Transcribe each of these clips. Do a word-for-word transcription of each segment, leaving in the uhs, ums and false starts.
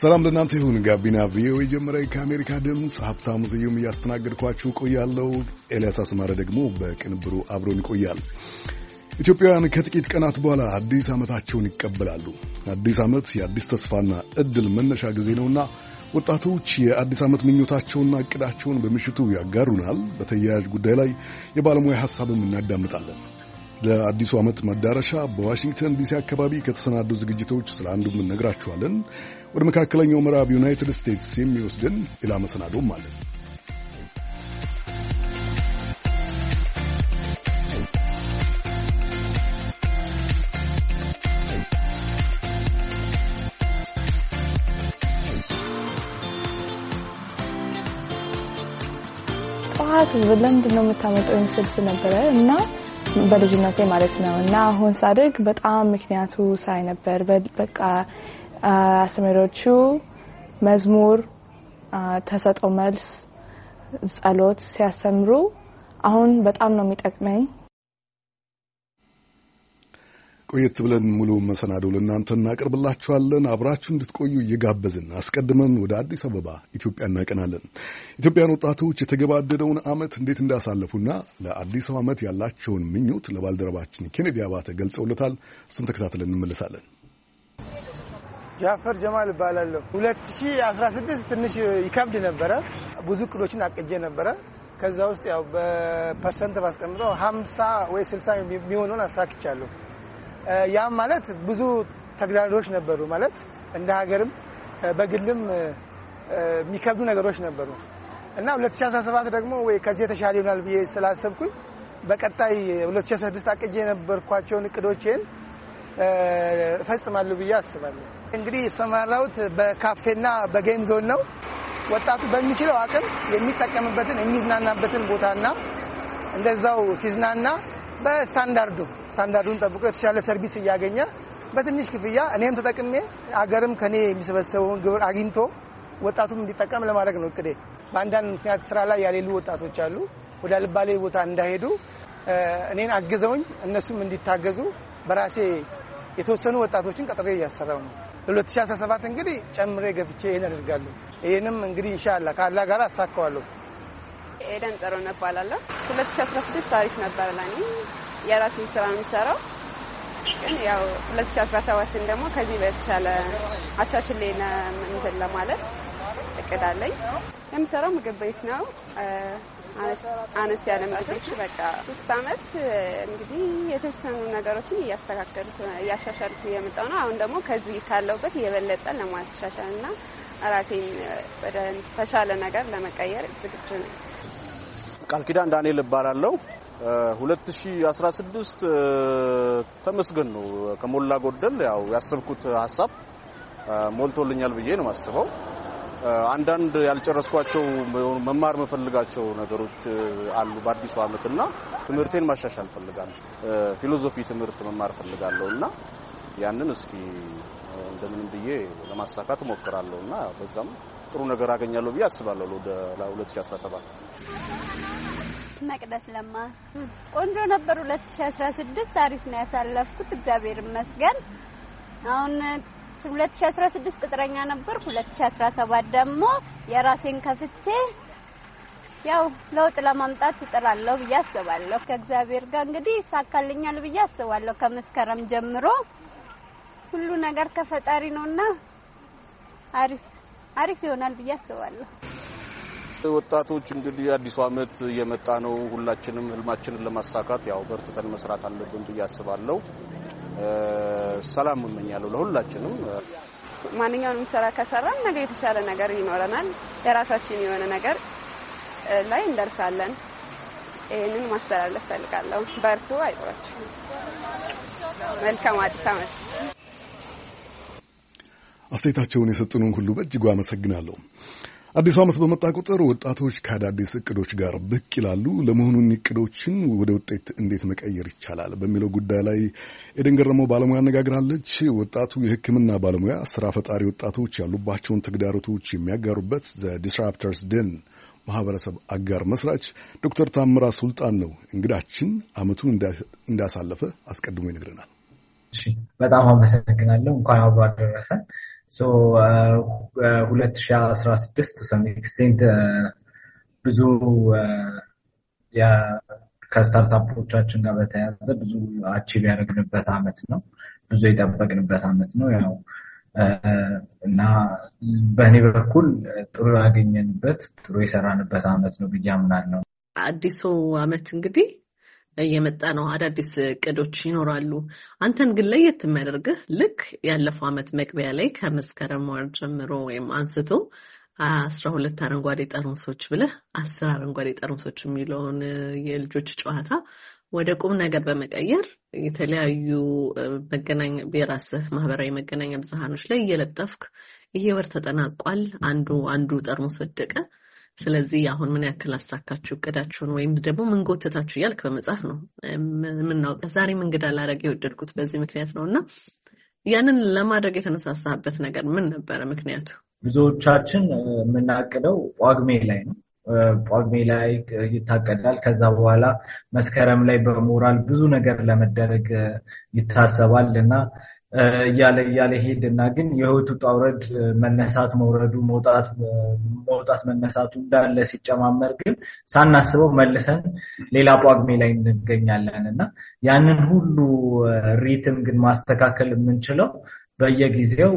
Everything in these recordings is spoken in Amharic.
ሰላም ለእናንተ ይሁን። ጋቢና ቪኦኤ ጀመረ። ከአሜሪካ ድምፅ ሀብታሙ ስዩም እያስተናገድኳችሁ ቆያለሁ። ኤልያስ አስማረ ደግሞ በቅንብሩ አብሮን ይቆያል። ኢትዮጵያውያን ከጥቂት ቀናት በኋላ አዲስ ዓመታቸውን ይቀበላሉ። አዲስ ዓመት የአዲስ ተስፋና ዕድል መነሻ ጊዜ ነውና ወጣቶች የአዲስ ዓመት ምኞታቸውንና ዕቅዳቸውን በምሽቱ ያጋሩናል። በተያያዥ ጉዳይ ላይ የባለሙያ ሐሳብም እናዳምጣለን። ለአዲሱ ዓመት መዳረሻ በዋሽንግተን ዲሲ አካባቢ ከተሰናዱ ዝግጅቶች ስለ አንዱም እነግራችኋለን። ወደ መካከለኛው ምዕራብ ዩናይትድ ስቴትስ የሚወስድን ሌላ መሰናዶም አለ። ጠዋት ለምንድን ነው የምታመጣው እንስልስ ነበረ እና በልጅነቴ ማለት ነው እና አሁን ሳድግ በጣም ምክንያቱ ሳይ ነበር። በቃ አስተማሪዎቹ መዝሙር ተሰጥኦ መልስ ጸሎት ሲያስተምሩ አሁን በጣም ነው የሚጠቅመኝ። ቆየት ብለን ሙሉ መሰናዶ ለእናንተ እናቀርብላችኋለን። አብራችሁ እንድትቆዩ እየጋበዝን አስቀድመን ወደ አዲስ አበባ ኢትዮጵያ እናቀናለን። ኢትዮጵያን ወጣቶች የተገባደደውን ዓመት እንዴት እንዳሳለፉና ለአዲሱ ዓመት ያላቸውን ምኞት ለባልደረባችን ኬኔዲ አባተ ገልጸውለታል። እሱን ተከታትለን እንመለሳለን። ጃፈር ጀማል እባላለሁ። ሁለት ሺህ አስራ ስድስት ትንሽ ይከብድ ነበረ። ብዙ እቅዶችን አቅጄ ነበረ። ከዛ ውስጥ ያው በፐርሰንት ባስቀምጠው ሀምሳ ወይ ስልሳ የሚሆነውን አሳክቻለሁ። ያም ማለት ብዙ ተግዳሮቶች ነበሩ። ማለት እንደ ሀገርም በግልም የሚከብዱ ነገሮች ነበሩ እና ሁለት ሺህ አስራ ሰባት ደግሞ ወይ ከዚህ የተሻለ ይሆናል ብዬ ስላሰብኩኝ በቀጣይ ሁለት ሺህ አስራ ስድስት አቅጄ የነበርኳቸውን እቅዶቼን እፈጽማለሁ ብዬ አስባለሁ። እንግዲህ የተሰማራሁት በካፌና በጌም ዞን ነው። ወጣቱ በሚችለው አቅም የሚጠቀምበትን የሚዝናናበትን ቦታና እንደዛው ሲዝናና በስታንዳርዱ ስታንዳርዱን ጠብቆ የተሻለ ሰርቪስ እያገኘ በትንሽ ክፍያ እኔም ተጠቅሜ አገርም ከኔ የሚሰበሰበውን ግብር አግኝቶ ወጣቱም እንዲጠቀም ለማድረግ ነው እቅዴ። በአንዳንድ ምክንያት ስራ ላይ ያሌሉ ወጣቶች አሉ። ወደ አልባሌ ቦታ እንዳይሄዱ እኔን አግዘውኝ እነሱም እንዲታገዙ በራሴ የተወሰኑ ወጣቶችን ቀጥሬ እያሰራው ነው። ሁለት ሺህ አስራ ሰባት እንግዲህ ጨምሬ ገፍቼ ይሄን አደርጋለሁ። ይሄንም እንግዲህ ኢንሻአላህ ከአላህ ጋር አሳካዋለሁ። ኤደን ጥሩነህ እባላለሁ። ሁለት ሺህ አስራ ስድስት ታሪክ ነበር ለኔ የራሴን ስራ የምሰራው። ግን ያው ሁለት ሺህ አስራ ሰባት ደግሞ ከዚህ በተሻለ አሻሽሌና እንትን ለማለት እቅዳለኝ። የምሰራው ምግብ ቤት ነው። አነስ ያለ ምግቦች በቃ ሶስት አመት እንግዲህ የተወሰኑ ነገሮችን እያስተካከልኩ እያሻሻልኩ የመጣው ነው። አሁን ደግሞ ከዚህ ካለውበት የበለጠ ለማሻሻልና ራሴን ወደ ተሻለ ነገር ለመቀየር ዝግጁ ነኝ። ቃል ኪዳን ዳንኤል እባላለሁ። ሁለት ሺህ አስራ ስድስት ተመስገን ነው። ከሞላ ጎደል ያው ያሰብኩት ሐሳብ ሞልቶልኛል ብዬ ነው ማስበው። አንዳንድ ያልጨረስኳቸው መማር መፈልጋቸው ነገሮች አሉ በአዲሱ ዓመትና ትምህርቴን ማሻሻል ፈልጋለሁ። ፊሎሶፊ ትምህርት መማር ፈልጋለሁና ያንን እስኪ እንደምንም ብዬ ለማሳካት ሞክራለሁና በዛም ጥሩ ነገር አገኛለሁ ብዬ አስባለሁ። ወደ ሁለት ሺህ አስራ ሰባት መቅደስ ለማ ቆንጆ ነበር። ሁለት ሺህ አስራ ስድስት አሪፍ ነው ያሳለፍኩት እግዚአብሔር ይመስገን። አሁን ሁለት ሺህ አስራ ስድስት ቅጥረኛ ነበር። ሁለት ሺህ አስራ ሰባት ደግሞ የራሴን ከፍቼ ያው ለውጥ ለማምጣት እጥራለሁ ብዬ አስባለሁ። ከእግዚአብሔር ጋር እንግዲህ ይሳካልኛል ብዬ አስባለሁ። ከመስከረም ጀምሮ ሁሉ ነገር ከፈጣሪ ነውና አሪፍ አሪፍ ይሆናል ብዬ አስባለሁ። ወጣቶች እንግዲህ አዲሱ ዓመት እየመጣ ነው። ሁላችንም ህልማችንን ለማሳካት ያው በርትተን መስራት አለብን ብዬ አስባለሁ። ሰላም እመኛለሁ ለሁላችንም። ማንኛውንም ስራ ከሰራን ነገ የተሻለ ነገር ይኖረናል። የራሳችን የሆነ ነገር ላይ እንደርሳለን። ይሄንን ማስተላለፍ ፈልጋለሁ። በርቱ፣ አይዟችሁ። መልካም አዲስ ዓመት። አስተያየታቸውን የሰጡንን ሁሉ በእጅጉ አመሰግናለሁ። አዲሱ ዓመት በመጣ ቁጥር ወጣቶች ከአዳዲስ እቅዶች ጋር ብቅ ይላሉ። ለመሆኑ እቅዶችን ወደ ውጤት እንዴት መቀየር ይቻላል በሚለው ጉዳይ ላይ ኤደን ገረመው ባለሙያ አነጋግራለች። ወጣቱ የሕክምና ባለሙያ ስራ ፈጣሪ ወጣቶች ያሉባቸውን ተግዳሮቶች የሚያጋሩበት ዘ ዲስራፕተርስ ደን ማህበረሰብ አጋር መስራች ዶክተር ታምራ ሱልጣን ነው እንግዳችን። ዓመቱን እንዳሳለፈ አስቀድሞ ይነግረናል። እሺ፣ በጣም አመሰግናለሁ። እንኳን አብሮ አደረሰን። ሶ ሁለት ሺህ አስራ ስድስት to some extent ብዙ ያ ከስታርታፖቻችን ጋር በተያያዘ ብዙ አቺቭ ያደረግንበት አመት ነው። ብዙ የጠበቅንበት አመት ነው። ያው እና በእኔ በኩል ጥሩ ያገኘንበት ጥሩ የሰራንበት አመት ነው ብዬ አምናለሁ። አዲሱ አመት እንግዲህ እየመጣ ነው። አዳዲስ እቅዶች ይኖራሉ። አንተን ግን ለየት የሚያደርግህ ልክ ያለፈው አመት መግቢያ ላይ ከመስከረም ወር ጀምሮ ወይም አንስቶ አስራ ሁለት አረንጓዴ ጠርሙሶች ብለህ አስር አረንጓዴ ጠርሙሶች የሚለውን የልጆች ጨዋታ ወደ ቁም ነገር በመቀየር የተለያዩ መገናኛ በራስህ ማህበራዊ መገናኛ ብዙሃኖች ላይ እየለጠፍክ ይሄ ወር ተጠናቋል፣ አንዱ አንዱ ጠርሙስ ወደቀ፣ ስለዚህ አሁን ምን ያክል አሳካችሁ እቅዳችሁን ወይም ደግሞ ምን ጎተታችሁ እያልክ በመጻፍ ነው ምንናውቀ ዛሬ እንግዳ ላረግ የወደድኩት በዚህ ምክንያት ነውና ያንን ለማድረግ የተነሳሳበት ነገር ምን ነበር ምክንያቱ? ብዙዎቻችን የምናቅደው ጳጉሜ ላይ ነው። ጳጉሜ ላይ ይታቀዳል። ከዛ በኋላ መስከረም ላይ በሞራል ብዙ ነገር ለመደረግ ይታሰባልና ያለ ያለ ሄድና ግን የህይወቱ ጣውረድ መነሳት መውረዱ መውጣት መውጣት መነሳቱ እንዳለ ሲጨማመር ግን ሳናስበው መልሰን ሌላ ጳጉሜ ላይ እንገኛለንና ያንን ሁሉ ሪትም ግን ማስተካከል የምንችለው በየጊዜው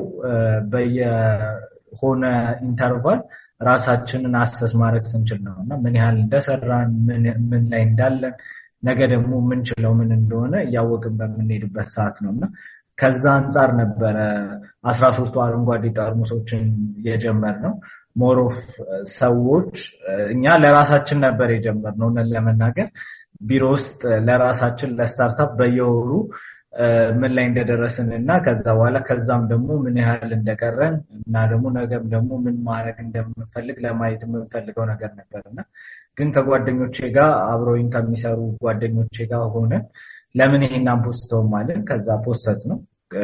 በየሆነ ኢንተርቫል ራሳችንን አሰስ ማድረግ ስንችል ነውና ምን ያህል እንደሰራን ምን ምን ላይ እንዳለን ነገ ደግሞ ምን ችለው ምን እንደሆነ ያወቅን በምንሄድበት ሰዓት ነውና ከዛ አንፃር ነበር አስራ ሶስት አረንጓዴ ጠርሙሶችን የጀመርነው። ሞር ኦፍ ሰዎች እኛ ለራሳችን ነበር የጀመርነው እና ለመናገር ቢሮ ውስጥ ለራሳችን ለስታርታፕ በየወሩ ምን ላይ እንደደረስንና ከዛ በኋላ ከዛም ደግሞ ምን ያህል እንደቀረን እና ደግሞ ነገም ደግሞ ምን ማድረግ እንደምንፈልግ ለማየት የምንፈልገው ነገር ነበርና ግን ከጓደኞቼ ጋር አብሮኝ ከሚሰሩ ጓደኞቼ ጋር ሆነ ለምን ይሄን አንፖስተው ማለት ከዛ ፖስት ነው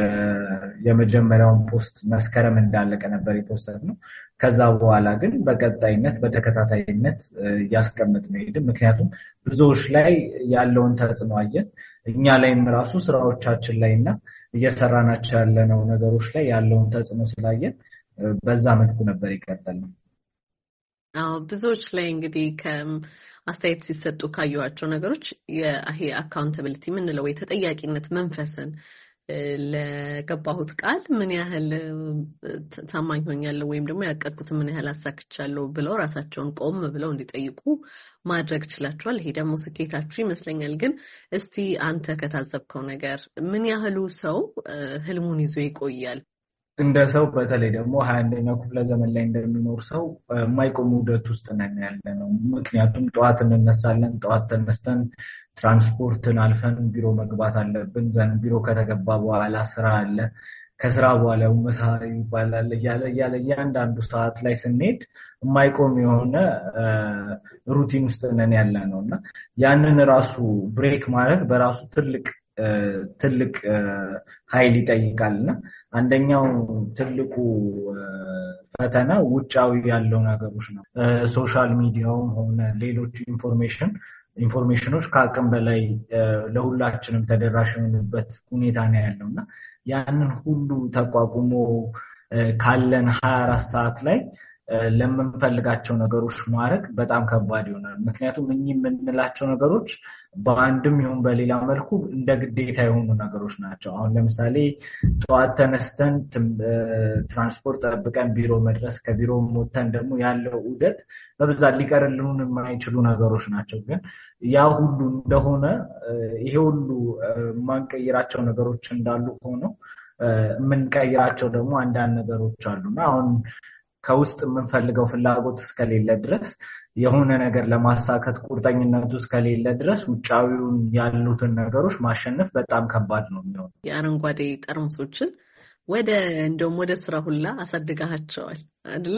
የመጀመሪያውን ፖስት መስከረም እንዳለቀ ነበር የፖስት ነው። ከዛ በኋላ ግን በቀጣይነት በተከታታይነት ያስቀምጥ ነው ሄደ። ምክንያቱም ብዙዎች ላይ ያለውን ተጽዕኖ አየን። እኛ ላይም ራሱ ስራዎቻችን ላይና እየሰራናቸው ያለነው ነገሮች ላይ ያለውን ተጽዕኖ ስላየን በዛ መልኩ ነበር ይቀጥላል። አዎ ብዙዎች ላይ እንግዲህ ከአስተያየት ሲሰጡ ካዩዋቸው ነገሮች ይሄ አካውንታቢሊቲ ምንለው የተጠያቂነት መንፈስን ለገባሁት ቃል ምን ያህል ታማኝ ሆኛለሁ ወይም ደግሞ ያቀድኩት ምን ያህል አሳክቻለሁ ብለው ራሳቸውን ቆም ብለው እንዲጠይቁ ማድረግ ይችላልዋል። ይሄ ደግሞ ስኬታችሁ ይመስለኛል። ግን እስቲ አንተ ከታዘብከው ነገር ምን ያህሉ ሰው ህልሙን ይዞ ይቆያል? እንደ ሰው በተለይ ደግሞ ሃያ አንደኛው ክፍለ ዘመን ላይ እንደሚኖር ሰው የማይቆም ውደት ውስጥ ነን ያለነው። ምክንያቱም ጠዋት እንነሳለን፣ ጠዋት ተነስተን ትራንስፖርትን አልፈን ቢሮ መግባት አለብን። ዘን ቢሮ ከተገባ በኋላ ስራ አለ፣ ከስራ በኋላ ምሳ ይባላል እያለ እያለ እያንዳንዱ ሰዓት ላይ ስንሄድ የማይቆም የሆነ ሩቲን ውስጥ ነን ያለነውና ያንን ራሱ ብሬክ ማድረግ በራሱ ትልቅ ትልቅ ኃይል ይጠይቃልና አንደኛው ትልቁ ፈተና ውጫዊ ያለው ነገሮች ነው። ሶሻል ሚዲያውም ሆነ ሌሎች ኢንፎርሜሽን ኢንፎርሜሽኖች ከአቅም በላይ ለሁላችንም ተደራሽ የሆኑበት ሁኔታ ነው ያለውና ያንን ሁሉ ተቋቁሞ ካለን ሀያ አራት ሰዓት ላይ ለምንፈልጋቸው ነገሮች ማድረግ በጣም ከባድ ይሆናል። ምክንያቱም እኚህ የምንላቸው ነገሮች በአንድም ይሁን በሌላ መልኩ እንደ ግዴታ የሆኑ ነገሮች ናቸው። አሁን ለምሳሌ ጠዋት ተነስተን ትራንስፖርት ጠብቀን ቢሮ መድረስ፣ ከቢሮ ወጥተን ደግሞ ያለው ዑደት በብዛት ሊቀርልኑን የማይችሉ ነገሮች ናቸው። ግን ያ ሁሉ እንደሆነ ይሄ ሁሉ ማንቀይራቸው ነገሮች እንዳሉ ሆኖ የምንቀይራቸው ደግሞ አንዳንድ ነገሮች አሉና አሁን ከውስጥ የምንፈልገው ፍላጎት እስከሌለ ድረስ የሆነ ነገር ለማሳካት ቁርጠኝነቱ እስከሌለ ድረስ ውጫዊውን ያሉትን ነገሮች ማሸነፍ በጣም ከባድ ነው የሚሆነው። የአረንጓዴ ጠርሙሶችን ወደ እንደውም ወደ ስራ ሁላ አሳድጋቸዋል አይደለ?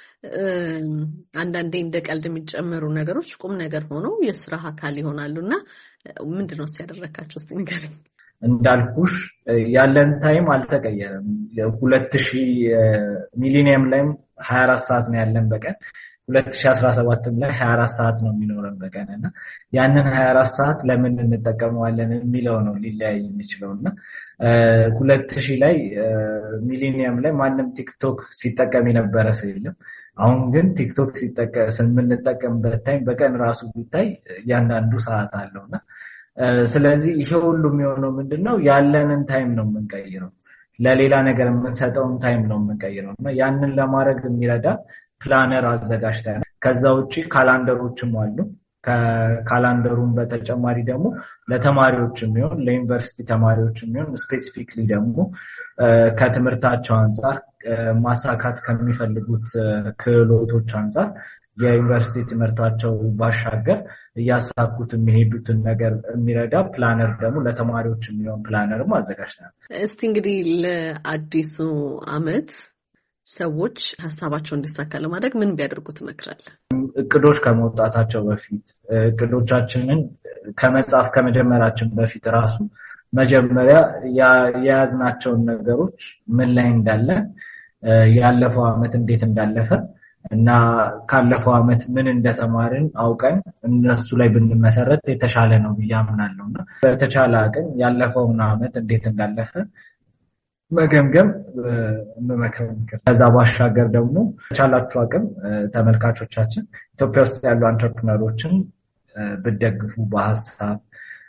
አንዳንዴ እንደ ቀልድ የሚጨመሩ ነገሮች ቁም ነገር ሆነው የስራ አካል ይሆናሉና ምንድነው ሲያደረካቸው እስቲ ንገረኝ። እንዳልኩሽ ያለን ታይም አልተቀየረም። ሁለት ሺህ ሚሊኒየም ላይም ሀያ አራት ሰዓት ነው ያለን በቀን። ሁለት ሺህ አስራ ሰባት ላይ ሀያ አራት ሰዓት ነው የሚኖረን በቀን እና ያንን ሀያ አራት ሰዓት ለምን እንጠቀመዋለን የሚለው ነው ሊለያይ የሚችለውና ሁለት ሺህ ላይ ሚሊኒየም ላይ ማንም ቲክቶክ ሲጠቀም የነበረ ሰው የለም። አሁን ግን ቲክቶክ ሲጠቀም የምንጠቀምበት ታይም በቀን ራሱ ቢታይ ያንዳንዱ ሰዓት አለውና ስለዚህ ይሄ ሁሉ የሚሆነው ምንድነው ያለንን ታይም ነው የምንቀይረው ለሌላ ነገር የምንሰጠውን ታይም ነው የምንቀይረውና ያንን ለማድረግ የሚረዳ ፕላነር አዘጋጅተናል። ከዛ ውጪ ካላንደሮችም አሉ። ከካላንደሩም በተጨማሪ ደግሞ ለተማሪዎችም ይሁን ለዩኒቨርሲቲ ተማሪዎችም ይሁን ስፔሲፊክሊ ደግሞ ከትምህርታቸው አንፃር ማሳካት ከሚፈልጉት ክህሎቶች አንፃር የዩኒቨርሲቲ ትምህርታቸው ባሻገር ያሳኩት የሚሄዱትን ነገር የሚረዳ ፕላነር ደግሞ ለተማሪዎች የሚሆን ፕላነርም አዘጋጅተናል። እስቲ እንግዲህ ለአዲሱ አመት ሰዎች ሐሳባቸውን እንዲሳካ ለማድረግ ምን ቢያደርጉ ትመክራለህ? እቅዶች ከመውጣታቸው በፊት እቅዶቻችንን ከመጻፍ ከመጀመራችን በፊት ራሱ መጀመሪያ የያዝናቸውን ነገሮች ምን ላይ እንዳለ ያለፈው አመት እንዴት እንዳለፈ እና ካለፈው አመት ምን እንደተማርን አውቀን እነሱ ላይ ብንመሰረት የተሻለ ነው ብዬ አምናለሁና በተቻለ አቅም ያለፈውን አመት እንዴት እንዳለፈ መገምገም መመከር። ከዛ ባሻገር ደግሞ ተቻላችሁ አቅም ተመልካቾቻችን ኢትዮጵያ ውስጥ ያሉ አንትረፕረነሮችን በደግፉ በሐሳብ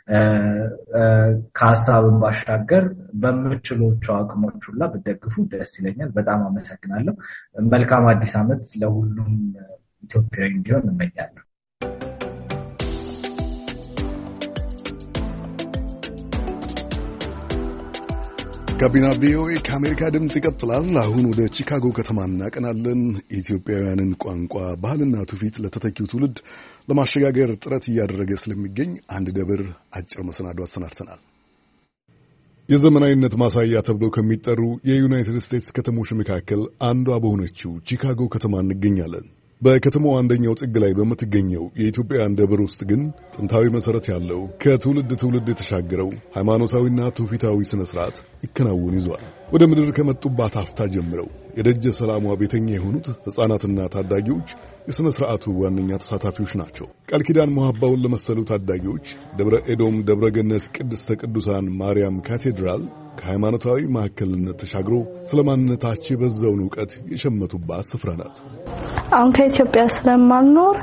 ከሐሳብም ባሻገር በምትችሉት አቅሞች ሁሉ በደግፉ ደስ ይለኛል። በጣም አመሰግናለሁ። መልካም አዲስ አመት ለሁሉም ኢትዮጵያዊ እንዲሆን እመኛለሁ። ጋቢና ቪኦኤ ከአሜሪካ ድምፅ ይቀጥላል። አሁን ወደ ቺካጎ ከተማ እናቀናለን። ኢትዮጵያውያንን ቋንቋ፣ ባህልና ትውፊት ለተተኪው ትውልድ ለማሸጋገር ጥረት እያደረገ ስለሚገኝ አንድ ደብር አጭር መሰናዶ አሰናድተናል። የዘመናዊነት ማሳያ ተብለው ከሚጠሩ የዩናይትድ ስቴትስ ከተሞች መካከል አንዷ በሆነችው ቺካጎ ከተማ እንገኛለን። በከተማው አንደኛው ጥግ ላይ በምትገኘው የኢትዮጵያውያን ደብር ውስጥ ግን ጥንታዊ መሰረት ያለው ከትውልድ ትውልድ የተሻገረው ሃይማኖታዊና ትውፊታዊ ስነ ስርዓት ይከናወን ይዟል። ወደ ምድር ከመጡባት አፍታ ጀምረው የደጀ ሰላሟ ቤተኛ የሆኑት ሕፃናትና ታዳጊዎች የሥነ ሥርዓቱ ዋነኛ ተሳታፊዎች ናቸው። ቃል ኪዳን መሐባውን ለመሰሉ ታዳጊዎች ደብረ ኤዶም ደብረ ገነት ቅድስተ ቅዱሳን ማርያም ካቴድራል ከሃይማኖታዊ ማዕከልነት ተሻግሮ ስለ ማንነታቸው የበዛውን ዕውቀት የሸመቱባት ስፍራ ናት። አሁን ከኢትዮጵያ ስለማልኖር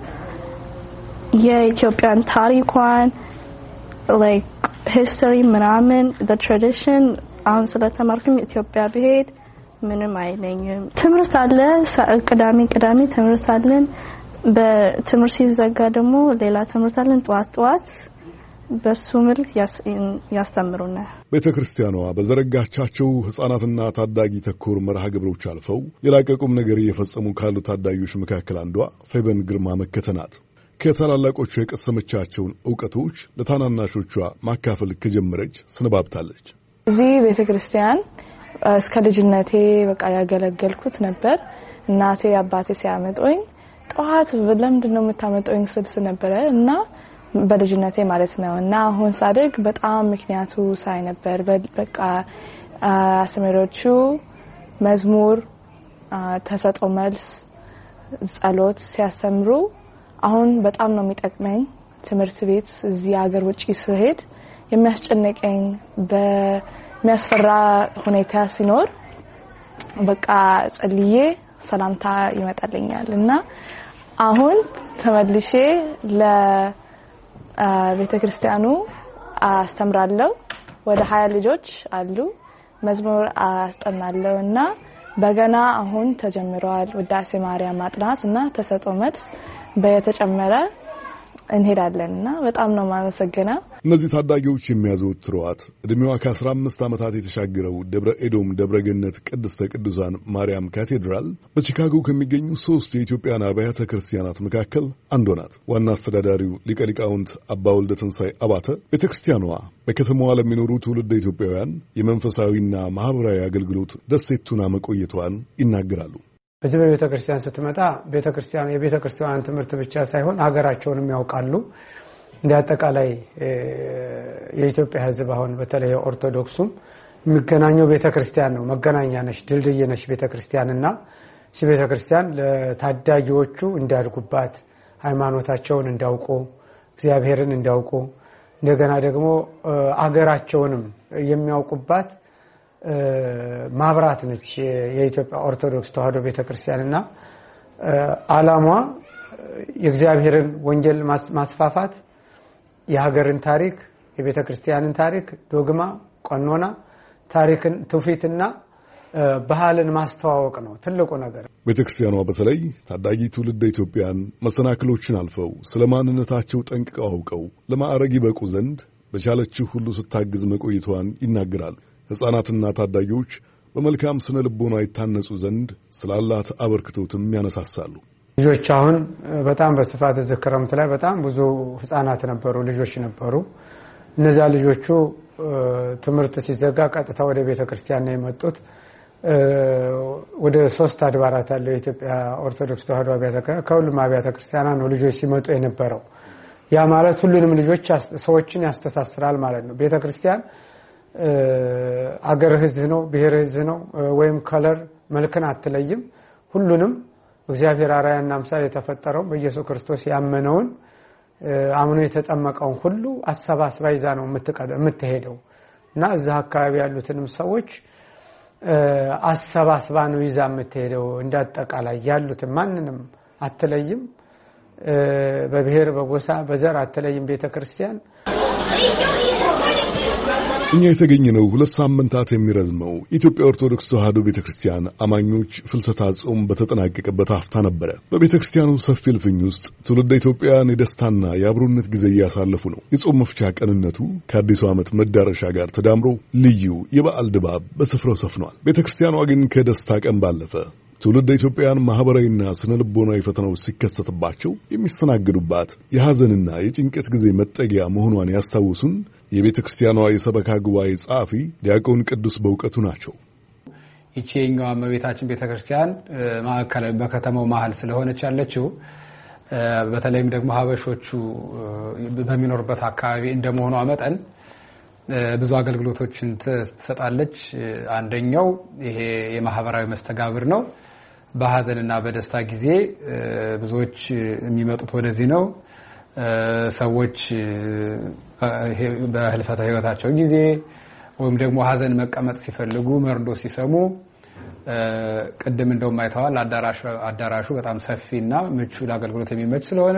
የኢትዮጵያን ታሪኳን like history ምናምን the tradition አሁን ስለተማርኩም ኢትዮጵያ ብሄድ ምንም አይለኝም። ትምህርት አለ ቅዳሜ ቅዳሜ ትምህርት አለን። በትምህርት ሲዘጋ ደግሞ ሌላ ትምህርት አለን ጧት ጧት በሱ መልክ ያስተምሩናል። ቤተክርስቲያኗ በዘረጋቻቸው ሕፃናትና ታዳጊ ተኮር መርሃ ግብሮች አልፈው የላቀቁም ነገር እየፈጸሙ ካሉ ታዳጊዎች መካከል አንዷ ፌበን ግርማ መከተናት ከታላላቆቹ የቀሰመቻቸውን ዕውቀቶች ለታናናሾቿ ማካፈል ከጀመረች ሰነባብታለች። እዚህ ቤተክርስቲያን እስከ ልጅነቴ በቃ ያገለገልኩት ነበር። እናቴ አባቴ ሲያመጡኝ ጧት ለምንድነው የምታመጡኝ ስልስ ነበር እና በልጅነቴ ማለት ነው እና አሁን ሳደግ በጣም ምክንያቱ ሳይ ነበር። በቃ አስተማሪዎቹ መዝሙር፣ ተሰጥኦ መልስ፣ ጸሎት ሲያስተምሩ አሁን በጣም ነው የሚጠቅመኝ። ትምህርት ቤት እዚህ ሀገር ውጪ ስሄድ የሚያስጨንቀኝ በሚያስፈራ ሁኔታ ሲኖር በቃ ጸልዬ ሰላምታ ይመጣልኛል እና አሁን ተመልሼ ለ ቤተክርስቲያኑ አስተምራለሁ። ወደ ሀያ ልጆች አሉ። መዝሙር አስጠናለሁ እና በገና አሁን ተጀምሯል። ውዳሴ ማርያም ማጥናት እና ተሰጥኦ መልስ በተጨመረ እንሄዳለንና በጣም ነው ማመሰግነው። እነዚህ ታዳጊዎች የሚያዘወትሯት እድሜዋ ከአስራ አምስት ዓመታት የተሻገረው ደብረ ኤዶም ደብረ ገነት ቅድስተ ቅዱሳን ማርያም ካቴድራል በቺካጎ ከሚገኙ ሶስት የኢትዮጵያን አብያተ ክርስቲያናት መካከል አንዷ ናት። ዋና አስተዳዳሪው ሊቀ ሊቃውንት አባ ወልደ ትንሳኤ አባተ ቤተክርስቲያኗ በከተማዋ ለሚኖሩ ትውልደ ኢትዮጵያውያን የመንፈሳዊና ማህበራዊ አገልግሎት ደሴቱና መቆየቷን ይናገራሉ። በዚህ በቤተክርስቲያን ስትመጣ ቤተክርስቲያን የቤተክርስቲያንን ትምህርት ብቻ ሳይሆን ሀገራቸውንም ያውቃሉ። እንደ አጠቃላይ የኢትዮጵያ ሕዝብ አሁን በተለይ ኦርቶዶክሱም የሚገናኘው ቤተክርስቲያን ነው። መገናኛ ነች፣ ድልድይ ነች ቤተክርስቲያንና እሺ ቤተክርስቲያን ለታዳጊዎቹ እንዲያድጉባት ሃይማኖታቸውን እንዲያውቁ እግዚአብሔርን እንዲያውቁ እንደገና ደግሞ አገራቸውንም የሚያውቁባት ማብራት ነች የኢትዮጵያ ኦርቶዶክስ ተዋሕዶ ቤተክርስቲያንና ዓላማ የእግዚአብሔርን ወንጌል ማስፋፋት የሀገርን ታሪክ የቤተክርስቲያንን ታሪክ ዶግማ ቀኖና ታሪክን ትውፊትና ባህልን ማስተዋወቅ ነው ትልቁ ነገር። ቤተክርስቲያኗ በተለይ ታዳጊ ትውልደ ኢትዮጵያን መሰናክሎችን አልፈው ስለማንነታቸው ጠንቅቀው አውቀው ለማዕረግ ይበቁ ዘንድ በቻለችው ሁሉ ስታግዝ መቆየቷን ይናገራሉ። ሕፃናትና ታዳጊዎች በመልካም ስነ ልቦና ይታነጹ ዘንድ ስላላት አበርክቶትም ያነሳሳሉ። ልጆች አሁን በጣም በስፋት ዝክረምት ላይ በጣም ብዙ ሕፃናት ነበሩ ልጆች ነበሩ። እነዛ ልጆቹ ትምህርት ሲዘጋ ቀጥታ ወደ ቤተክርስቲያን ነው የመጡት። ወደ ሶስት አድባራት አለ የኢትዮጵያ ኦርቶዶክስ ተዋሕዶ አብያተ ክርስቲያናት ከሁሉም አብያተ ክርስቲያናት ነው ልጆች ሲመጡ የነበረው። ያ ማለት ሁሉንም ልጆች ሰዎችን ያስተሳስራል ማለት ነው። ቤተክርስቲያን አገር ህዝብ ነው ብሔር ህዝብ ነው ወይም ከለር መልክን አትለይም። ሁሉንም እግዚአብሔር አራያና አምሳል የተፈጠረው በኢየሱስ ክርስቶስ ያመነውን አምኖ የተጠመቀውን ሁሉ አሰባስባ ይዛ ነው የምትሄደው እና እዛ አካባቢ ያሉትንም ሰዎች አሰባስባ ነው ይዛ የምትሄደው። እንዳጠቃላይ ያሉትን ማንንም አትለይም። በብሔር በጎሳ በዘር አትለይም ቤተክርስቲያን። እኛ የተገኘነው ሁለት ሳምንታት የሚረዝመው የኢትዮጵያ ኦርቶዶክስ ተዋሕዶ ቤተክርስቲያን አማኞች ፍልሰታ ጾም በተጠናቀቀበት አፍታ ነበረ። በቤተክርስቲያኑ ሰፊ እልፍኝ ውስጥ ትውልደ ኢትዮጵያውያን የደስታና የአብሮነት ጊዜ እያሳለፉ ነው። የጾም መፍቻ ቀንነቱ ከአዲሱ ዓመት መዳረሻ ጋር ተዳምሮ ልዩ የበዓል ድባብ በስፍራው ሰፍኗል። ቤተክርስቲያኗ ግን ከደስታ ቀን ባለፈ ትውልደ ኢትዮጵያውያን ማህበራዊና ስነ ልቦናዊ ፈተናዎች ሲከሰትባቸው የሚስተናገዱባት የሐዘንና የጭንቀት ጊዜ መጠጊያ መሆኗን ያስታውሱን የቤተ ክርስቲያኗ የሰበካ ጉባኤ ጸሐፊ ዲያቆን ቅዱስ በእውቀቱ ናቸው። ይቺኛው እመቤታችን ቤተክርስቲያን ማዕከላዊ በከተማው መሃል ስለሆነች ያለችው በተለይም ደግሞ ሀበሾቹ በሚኖርበት አካባቢ እንደመሆኗ መጠን ብዙ አገልግሎቶችን ትሰጣለች። አንደኛው ይሄ የማህበራዊ መስተጋብር ነው። በሐዘንና በደስታ ጊዜ ብዙዎች የሚመጡት ወደዚህ ነው። ሰዎች በህልፈተ ህይወታቸው ጊዜ ወይም ደግሞ ሐዘን መቀመጥ ሲፈልጉ መርዶ ሲሰሙ ቅድም እንደውም አይተዋል። አዳራሹ አዳራሹ በጣም ሰፊና ምቹ ለአገልግሎት የሚመች ስለሆነ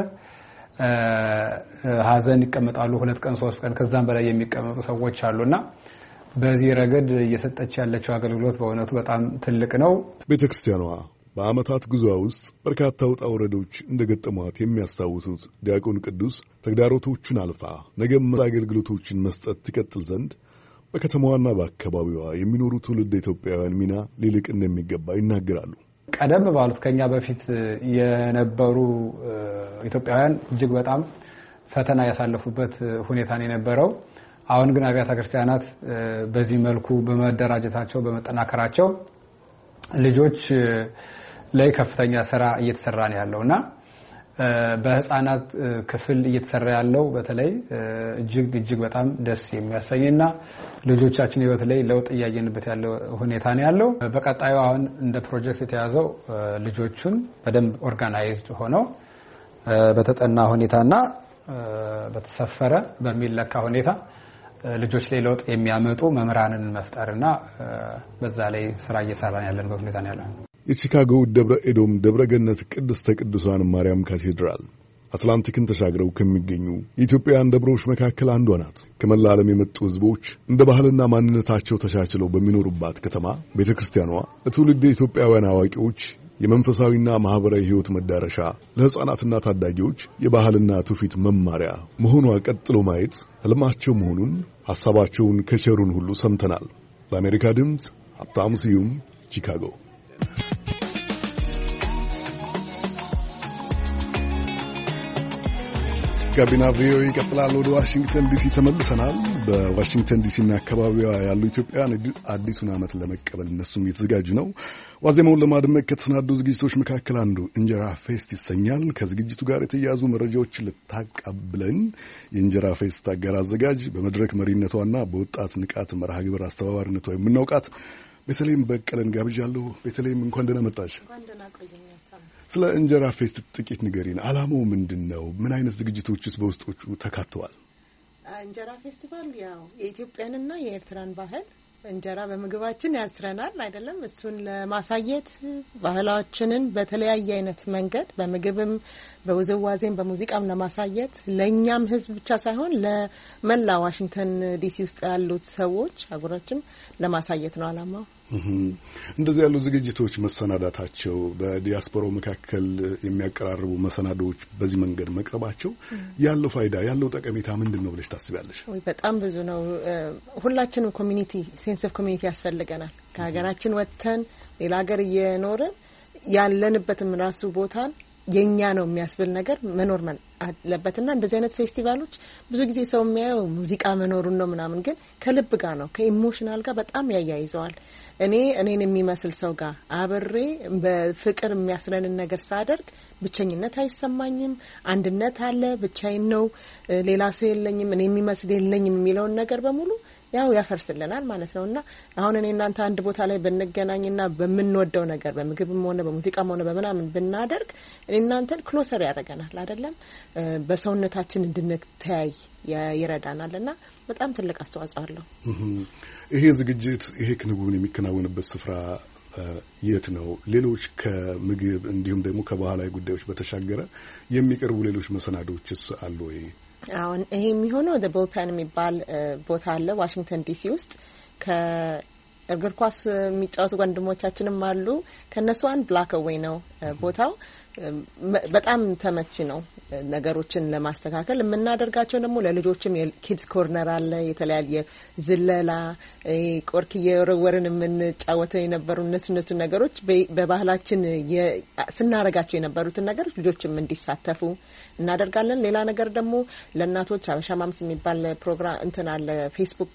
ሐዘን ይቀመጣሉ። ሁለት ቀን ሶስት ቀን ከዛም በላይ የሚቀመጡ ሰዎች አሉና በዚህ ረገድ እየሰጠች ያለችው አገልግሎት በእውነቱ በጣም ትልቅ ነው። ቤተክርስቲያኗ በአመታት ጉዞ ውስጥ በርካታ ውጣ ውረዶች እንደገጠሟት የሚያስታውሱት ዲያቆን ቅዱስ ተግዳሮቶችን አልፋ ነገም አገልግሎቶችን መስጠት ትቀጥል ዘንድ በከተማዋና በአካባቢዋ የሚኖሩ ትውልደ ኢትዮጵያውያን ሚና ሊልቅ እንደሚገባ ይናገራሉ። ቀደም ባሉት ከኛ በፊት የነበሩ ኢትዮጵያውያን እጅግ በጣም ፈተና ያሳለፉበት ሁኔታ ነው የነበረው። አሁን ግን አብያተ ክርስቲያናት በዚህ መልኩ በመደራጀታቸው በመጠናከራቸው ልጆች ላይ ከፍተኛ ስራ እየተሰራ ነው ያለውና በህፃናት ክፍል እየተሰራ ያለው በተለይ እጅግ እጅግ በጣም ደስ የሚያሰኝና ልጆቻችን ህይወት ላይ ለውጥ እያየንበት ያለው ሁኔታ ነው ያለው። በቀጣዩ አሁን እንደ ፕሮጀክት የተያዘው ልጆቹን በደንብ ኦርጋናይዝድ ሆነው በተጠና ሁኔታና በተሰፈረ በሚለካ ሁኔታ ልጆች ላይ ለውጥ የሚያመጡ መምህራንን መፍጠርና በዛ ላይ ስራ እየሰራን ያለንበት ሁኔታ ነው ያለው። የቺካጎ ደብረ ኤዶም ደብረ ገነት ቅድስተ ቅዱሳን ማርያም ካቴድራል አትላንቲክን ተሻግረው ከሚገኙ የኢትዮጵያውያን ደብሮች መካከል አንዷ ናት። ከመላ ዓለም የመጡ ህዝቦች እንደ ባህልና ማንነታቸው ተቻችለው በሚኖሩባት ከተማ ቤተክርስቲያኗ ለትውልድ ኢትዮጵያውያን አዋቂዎች የመንፈሳዊና ማህበራዊ ህይወት መዳረሻ፣ ለህፃናትና ታዳጊዎች የባህልና ትውፊት መማሪያ መሆኗ ቀጥሎ ማየት ህልማቸው መሆኑን ሐሳባቸውን ከቸሩን ሁሉ ሰምተናል። ለአሜሪካ ድምፅ ሀብታሙ ስዩም ቺካጎ። ጋቢና ቪኦኤ ይቀጥላል። ወደ ዋሽንግተን ዲሲ ተመልሰናል። በዋሽንግተን ዲሲና አካባቢዋ ያሉ ኢትዮጵያውያን አዲሱን ዓመት ለመቀበል እነሱም እየተዘጋጁ ነው። ዋዜማውን ለማድመቅ ከተሰናዱ ዝግጅቶች መካከል አንዱ እንጀራ ፌስት ይሰኛል። ከዝግጅቱ ጋር የተያያዙ መረጃዎችን ልታቀብለን የእንጀራ ፌስት አጋር አዘጋጅ በመድረክ መሪነቷና በወጣት ንቃት መርሃ ግብር አስተባባሪነቷ የምናውቃት ቤተልሔም በቀለን ጋብዣለሁ። ቤተልሔም እንኳን ደህና መጣሽ። ስለ እንጀራ ፌስት ጥቂት ንገሪን። ዓላማው ምንድነው? ምን አይነት ዝግጅቶችስ በውስጦቹ ተካተዋል? እንጀራ ፌስቲቫል ያው የኢትዮጵያንና የኤርትራን ባህል እንጀራ በመግባችን ያስረናል አይደለም እሱን ለማሳየት ባህላችንን በተለያየ አይነት መንገድ በመግብም በውዝዋዜም በሙዚቃም ለማሳየት ለኛም ህዝብ ብቻ ሳይሆን ለመላ ዋሽንግተን ዲሲ ውስጥ ያሉት ሰዎች አገሮችም ለማሳየት ነው አላማው እንደዚህ ያሉ ዝግጅቶች መሰናዳታቸው በዲያስፖራው መካከል የሚያቀራርቡ መሰናዶዎች በዚህ መንገድ መቅረባቸው ያለው ፋይዳ ያለው ጠቀሜታ ምንድነው ብለሽ ታስቢያለሽ? ወይ በጣም ብዙ ነው ሁላችንም ኮሚኒቲ ሴንስ ኦፍ ኮሚኒቲ ያስፈልገናል ከሀገራችን ወጥተን ሌላ ሀገር እየኖርን ያለንበትም ራሱ ቦታን የኛ ነው የሚያስብል ነገር መኖር አለበትና እንደዚህ አይነት ፌስቲቫሎች ብዙ ጊዜ ሰው የሚያየው ሙዚቃ መኖሩን ነው ምናምን ግን ከልብ ጋር ነው ከኢሞሽናል ጋር በጣም ያያይዘዋል እኔ እኔን የሚመስል ሰው ጋር አብሬ በፍቅር የሚያስረንን ነገር ሳደርግ ብቸኝነት አይሰማኝም አንድነት አለ ብቻዬን ነው ሌላ ሰው የለኝም እኔ የሚመስል የለኝም የሚለውን ነገር በሙሉ ያው ያፈርስልናል ማለት ነውና አሁን እኔ እናንተ አንድ ቦታ ላይ በእንገናኝና በመንወደው ነገር በምግብም ሆነ በሙዚቃም ሆነ በመናምን ብናደርግ እኔ እናንተን ክሎሰር ያደርገናል አይደለም በሰውነታችን እንድንተያይ ይረዳናልና በጣም ትልቅ አስተዋጽኦ አለው ይሄ ዝግጅት ይሄ ክንውን የሚከናወንበት ስፍራ የት ነው ሌሎች ከምግብ እንዲሁም ደግሞ ከባህላዊ ጉዳዮች በተሻገረ የሚቀርቡ ሌሎች መሰናዶችስ አሉ ወይ አሁን ይሄ የሚሆነው the bullpen የሚባል ቦታ አለ ዋሽንግተን ዲሲ ውስጥ ከእግር ኳስ የሚጫወቱ ወንድሞቻችንም አሉ ከነሱ አንድ ብላክ አዌይ ነው ቦታው በጣም ተመች ነው ነገሮችን ለማስተካከል የምናደርጋቸው ደግሞ ለልጆችም የኪድስ ኮርነር አለ የተለያየ ዝለላ ቆርክ የወረወርን የምንጫወተው የነበሩ እነሱ እነሱ ነገሮች በባህላችን ስናረጋቸው የነበሩትን ነገሮች ልጆችም እንዲሳተፉ እናደርጋለን ሌላ ነገር ደግሞ ለእናቶች አበሻ ማምስ የሚባል ፕሮግራም እንትን አለ ፌስቡክ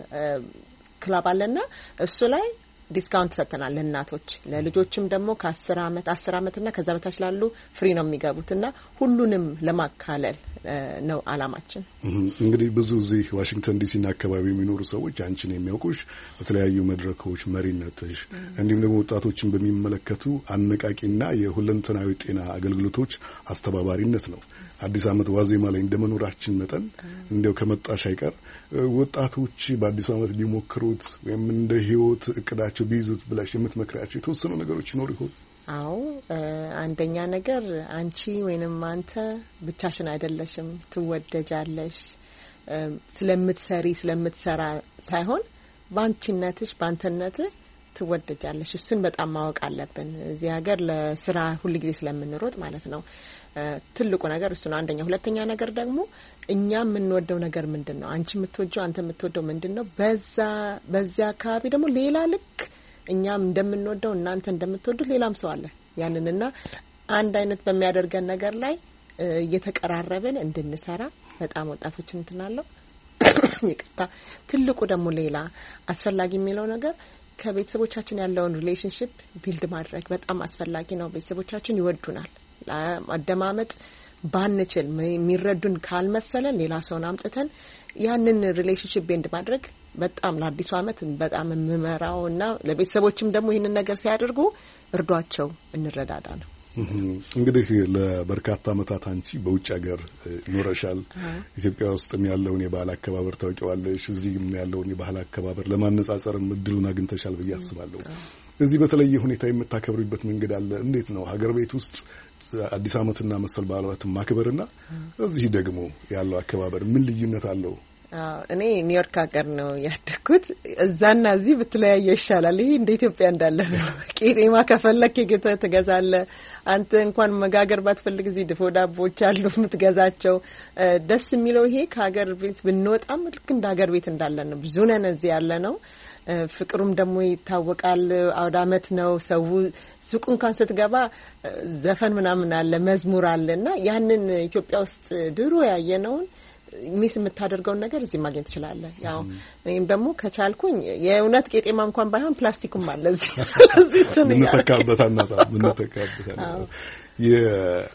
ክላብ አለና እሱ ላይ ዲስካውንት ሰጥተናል ለእናቶች ለልጆችም ደግሞ ከ10 አመት አስር አመትና ከዛ በታች ላሉ ፍሪ ነው የሚገቡትና ሁሉንም ለማካለል ነው አላማችን እንግዲህ ብዙ እዚህ ዋሽንግተን ዲሲና አካባቢ የሚኖሩ ሰዎች አንቺን የሚያውቁሽ በተለያዩ መድረኮች መሪነትሽ እንዲሁም ደግሞ ወጣቶችን በሚመለከቱ አነቃቂና የሁለንተናዊ ጤና አገልግሎቶች አስተባባሪነት ነው አዲስ አመት ዋዜማ ላይ እንደመኖራችን መጠን እንደው ከመጣሽ አይቀር ወጣቶች በአዲስ አመት ሊሞክሩት ወይም እንደ ህይወት እቅዳቸው ቢይዙት ብለሽ የምትመክራቸው የተወሰኑ ነገሮች ይኖሩ ይሆን አው አንደኛ ነገር አንቺ ወይንም አንተ ብቻሽን አይደለሽም ትወደጃለሽ ስለምትሰሪ ስለምትሰራ ሳይሆን ባንቺነትሽ ባንተነትህ ትወደጃለሽ እሱን በጣም ማወቅ አለብን እዚህ ሀገር ለስራ ሁሉ ጊዜ ስለምንሮጥ ማለት ነው ትልቁ ነገር እሱ ነው አንደኛ ሁለተኛ ነገር ደግሞ እኛ የምንወደው ነገር ምንድነው አንቺ የምትወጂው አንተ የምትወደው ምንድነው በዛ በዛ አካባቢ ደግሞ ሌላ ልክ እኛም እንደምንወደው እናንተ እንደምትወዱት ሌላም ሰው አለ ያንንና አንድ አይነት በሚያደርገን ነገር ላይ እየተቀራረብን እንድንሰራ በጣም ወጣቶችን እንትናለው ይቅርታ ትልቁ ደግሞ ሌላ አስፈላጊ የሚለው ነገር ከቤተሰቦቻችን ያለውን ሪሌሽንሺፕ ቢልድ ማድረግ በጣም አስፈላጊ ነው ቤተሰቦቻችን ይወዱናል አደማመጥ ባንችል የሚረዱን ካልመሰለን ሌላ ሰውን አምጥተን ያንን ሪሌሽንሺፕ ቢልድ ማድረግ በጣም ለአዲሱ አመት በጣም መመራውና ለቤተሰቦችም ደግሞ ይሄንን ነገር ሲያደርጉ እርዷቸው እንረዳዳ ነው እንግዲህ ለበርካታ አመታት አንቺ በውጭ ሀገር ኖረሻል ኢትዮጵያ ውስጥም ያለውን የባህል አከባበር ታውቂዋለሽ እዚህም ያለውን የባህል አከባበር ለማነጻጸር እድሉን አግኝተሻል ብዬ አስባለሁ እዚህ በተለየ ሁኔታ የምታከብሩበት መንገድ አለ እንዴት ነው ሀገር ቤት ውስጥ አዲስ አመትና መሰል በዓላትን ማክበርና እዚህ ደግሞ ያለው አከባበር ምን ልዩነት አለው እኔ ኒውዮርክ ሀገር ነው ያደኩት እዛና እዚህ በተለያየ ይሻላል ይሄ እንደ ኢትዮጵያ እንዳለ ቄጤማ ከፈለክ የገተ ተገዛለ አንተ እንኳን መጋገር ባትፈልግ እዚህ ድፎ ዳቦች አሉ የምትገዛቸው ደስ የሚለው ይሄ ከሀገር ቤት ብንወጣም ልክ እንደ ሀገር ቤት እንዳለ ነው ብዙ ነን እዚህ ያለ ነው ፍቅሩም ደግሞ ይታወቃል አውደ አመት ነው ሰው ሱቅ እንኳን ስትገባ ዘፈን ምናምን አለ መዝሙር አለና ያንን ኢትዮጵያ ውስጥ ድሮ ያየነውን ሚስ የምታደርገውን ነገር እዚህ ማግኘት ትችላለህ ያው እኔም ደግሞ ከቻልኩኝ የእውነት ቄጤማ እንኳን ባይሆን ፕላስቲኩም አለ እዚህ ስለዚህ ምን ተካበታና ምን ተካበታና የ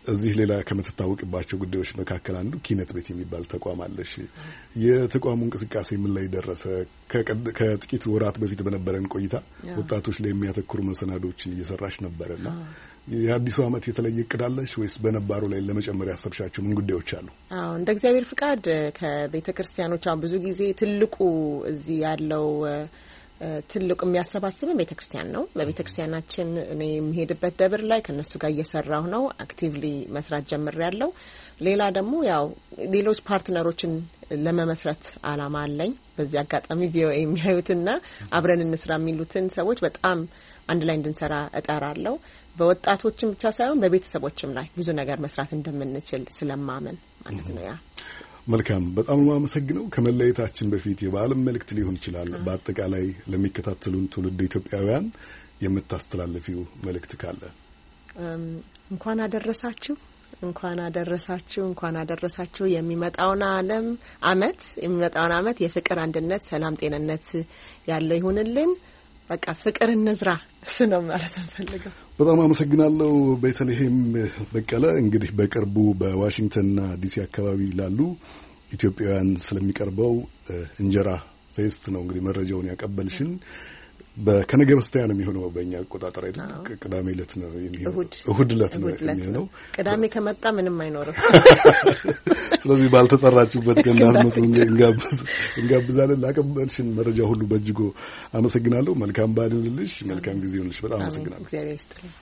እዚህ ሌላ ከምትታወቅባቸው ጉዳዮች መካከል አንዱ ኪነት ቤት የሚባል ተቋም አለሽ። የተቋሙ እንቅስቃሴ ምን ላይ ደረሰ? ከጥቂት ወራት በፊት በነበረን ቆይታ ወጣቶች ላይ የሚያተኩሩ መሰናዶችን እየሰራሽ ነበርና የአዲሱ ዓመት የተለየ እቅድ አለሽ ወይስ በነባሩ ላይ ለመጨመር ያሰብሻቸው ምን ጉዳዮች አሉ? አዎ እንደ እግዚአብሔር ፍቃድ ከቤተክርስቲያኖች አሁን ብዙ ጊዜ ትልቁ እዚህ ያለው ትልቁ የሚያሰባስበን ቤተክርስቲያን ነው። በቤተክርስቲያናችን እኔ የሚሄድበት ደብር ላይ ከነሱ ጋር እየሰራሁ ነው። አክቲቭሊ መስራት ጀምሬያለሁ። ሌላ ደግሞ ያው ሌሎች ፓርትነሮችን ለመመስረት አላማ አለኝ። በዚህ አጋጣሚ ቪኦኤ የሚያዩትና አብረን እንስራ የሚሉትን ሰዎች በጣም አንድ ላይ እንድንሰራ እጠራለሁ። በወጣቶችም ብቻ ሳይሆን በቤተሰቦችም ላይ ብዙ ነገር መስራት እንደምንችል ስለማመን ማለት ነው። ያ መልካም በጣም ነው አመሰግነው። ከመለየታችን በፊት የበዓል መልእክት ሊሆን ይችላል በአጠቃላይ ለሚከታተሉን ትውልድ ኢትዮጵያውያን የምታስተላልፊው መልእክት ካለ? እንኳን አደረሳችሁ እንኳን አደረሳችሁ እንኳን አደረሳችሁ። የሚመጣውን ዓለም አመት የሚመጣውን አመት የፍቅር አንድነት፣ ሰላም፣ ጤንነት ያለው ይሁንልን። በቃ ፍቅር እንዝራ እሱ ነው ማለት እንፈልገው። በጣም አመሰግናለሁ ቤተልሔም በቀለ። እንግዲህ በቅርቡ በዋሽንግተንና ዲሲ አካባቢ ላሉ ኢትዮጵያውያን ስለሚቀርበው እንጀራ ፌስት ነው እንግዲህ መረጃውን ያቀበልሽን። በከነገ በስቲያ ነው የሚሆነው በእኛ አቆጣጠር አይደል? ቅዳሜ ዕለት ነው የሚሆነው። እሁድ ዕለት ነው የሚሆነው። ቅዳሜ ከመጣ ምንም አይኖርም። ስለዚህ ባልተጠራችሁበት ከእናንተ እንጋብዛለን። ላቀበልሽን መረጃ ሁሉ በእጅጉ አመሰግናለሁ። መልካም በዓል ይሁንልሽ። መልካም ጊዜ ይሁንልሽ። በጣም አመሰግናለሁ። እግዚአብሔር ይስጥልኝ።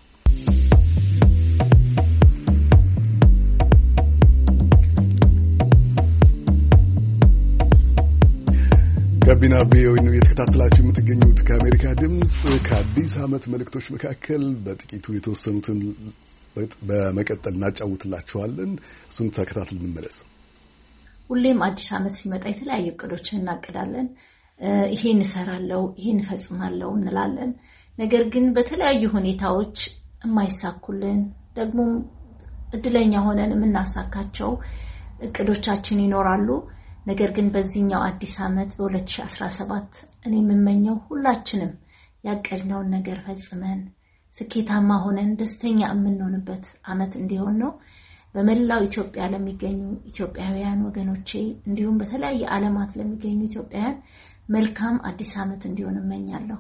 ጋቢና ቪኦኤ ነው የተከታተላችሁ የምትገኙት ከአሜሪካ ድምጽ። ከአዲስ ዓመት መልእክቶች መካከል በጥቂቱ የተወሰኑትን በመቀጠል እናጫውትላችኋለን። እሱን ተከታትለን እንመለስ። ሁሌም አዲስ ዓመት ሲመጣ የተለያዩ እቅዶችን እናቅዳለን። ይሄን እሰራለሁ፣ ይሄን እፈጽማለሁ እንላለን። ነገር ግን በተለያዩ ሁኔታዎች የማይሳኩልን ደግሞ እድለኛ ሆነን የምናሳካቸው እቅዶቻችን ይኖራሉ። ነገር ግን በዚህኛው አዲስ ዓመት በ2017 እኔ የምመኘው ሁላችንም ያቀድነውን ነገር ፈጽመን ስኬታማ ሆነን ደስተኛ የምንሆንበት ዓመት እንዲሆን ነው። በመላው ኢትዮጵያ ለሚገኙ ኢትዮጵያውያን ወገኖቼ እንዲሁም በተለያየ ዓለማት ለሚገኙ ኢትዮጵያውያን መልካም አዲስ ዓመት እንዲሆን እመኛለሁ።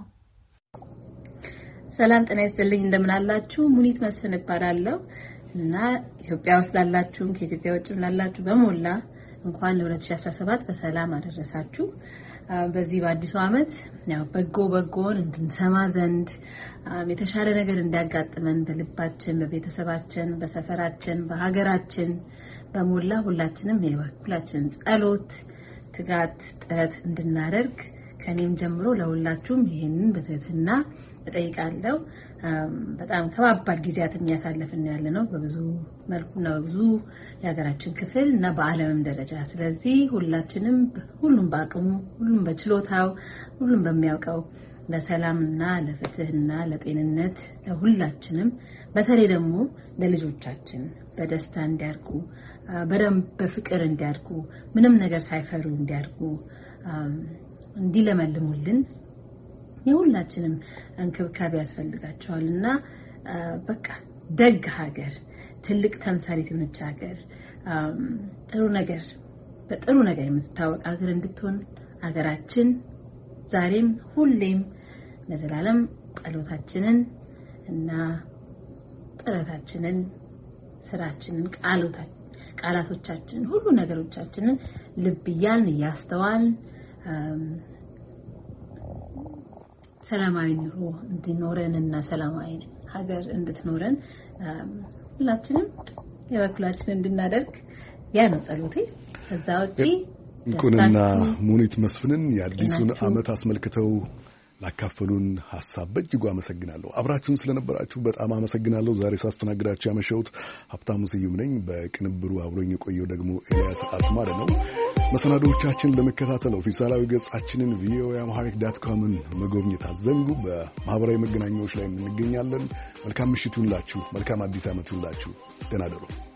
ሰላም ጤና ይስጥልኝ። እንደምን አላችሁ? ሙኒት መስፍን እባላለሁ እና ኢትዮጵያ ውስጥ ላላችሁም ከኢትዮጵያ ውጭም ላላችሁ በሞላ እንኳን ለ2017 በሰላም አደረሳችሁ። በዚህ በአዲሱ ዓመት ያው በጎ በጎን እንድንሰማ ዘንድ የተሻለ ነገር እንዲያጋጥመን በልባችን፣ በቤተሰባችን፣ በሰፈራችን፣ በሀገራችን በሞላ ሁላችንም የበኩላችን ጸሎት፣ ትጋት፣ ጥረት እንድናደርግ ከኔም ጀምሮ ለሁላችሁም ይሄንን በትህትና እጠይቃለሁ። በጣም ከባባድ ጊዜያትን ያሳለፍን ያለነው በብዙ መልኩና በብዙ የሀገራችን ክፍል እና በዓለምም ደረጃ። ስለዚህ ሁላችንም ሁሉም በአቅሙ ሁሉም በችሎታው ሁሉም በሚያውቀው ለሰላምና ለፍትህና ለጤንነት ለሁላችንም በተለይ ደግሞ ለልጆቻችን በደስታ እንዲያድጉ በደንብ በፍቅር እንዲያድጉ ምንም ነገር ሳይፈሩ እንዲያድጉ እንዲለመልሙልን የሁላችንም እንክብካቤ ያስፈልጋቸዋልና በቃ ደግ ሀገር ትልቅ ተምሳሌት የሆነች ሀገር ጥሩ ነገር በጥሩ ነገር የምትታወቅ ሀገር እንድትሆን ሀገራችን ዛሬም ሁሌም ለዘላለም ጸሎታችንን እና ጥረታችንን ስራችንን ቃላቶቻችንን ሁሉ ነገሮቻችንን ልብ እያልን እያስተዋልን ሰላማዊ ኑሮ እንዲኖረን እና ሰላማዊ ሀገር እንድትኖረን ሁላችንም የበኩላችንን እንድናደርግ ያ ነው ጸሎቴ። ከዛውጪ እንቁንና ሙኒት መስፍንን የአዲሱን ዓመት አስመልክተው ላካፈሉን ሐሳብ በእጅጉ አመሰግናለሁ። አብራችሁን ስለነበራችሁ በጣም አመሰግናለሁ። ዛሬ ሳስተናግዳችሁ ያመሸሁት ሀብታሙ ስዩም ነኝ። በቅንብሩ አብሮኝ የቆየው ደግሞ ኤልያስ አስማረ ነው። መሰናዶዎቻችንን ለመከታተል ኦፊሻላዊ ገጻችንን ቪኦኤ አምሃሪክ ዶት ኮምን መጎብኘት አትዘንጉ። በማህበራዊ መገናኛዎች ላይ እንገኛለን። መልካም ምሽት ይሁንላችሁ። መልካም አዲስ ዓመት ይሁንላችሁ። ደህና እደሩ።